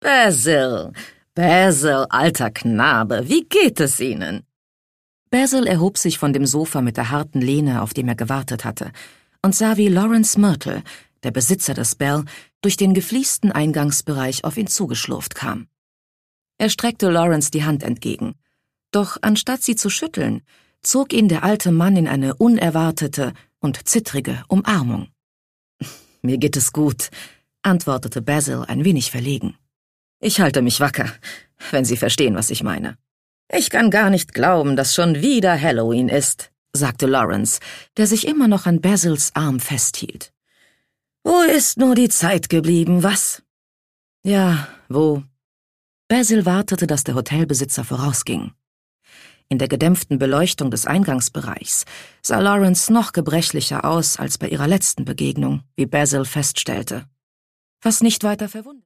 Basil, Basil, alter Knabe, wie geht es Ihnen?« Basil erhob sich von dem Sofa mit der harten Lehne, auf dem er gewartet hatte, und sah, wie Lawrence Myrtle, der Besitzer des Bell, durch den gefliesten Eingangsbereich auf ihn zugeschlurft kam. Er streckte Lawrence die Hand entgegen. Doch anstatt sie zu schütteln, zog ihn der alte Mann in eine unerwartete und zittrige Umarmung. »Mir geht es gut«, antwortete Basil ein wenig verlegen. »Ich halte mich wacker, wenn Sie verstehen, was ich meine.« »Ich kann gar nicht glauben, dass schon wieder Halloween ist«, sagte Lawrence, der sich immer noch an Basils Arm festhielt. »Wo ist nur die Zeit geblieben, was?« »Ja, wo?« Basil wartete, dass der Hotelbesitzer vorausging. In der gedämpften Beleuchtung des Eingangsbereichs sah Lawrence noch gebrechlicher aus als bei ihrer letzten Begegnung, wie Basil feststellte. Was nicht weiter verwundert.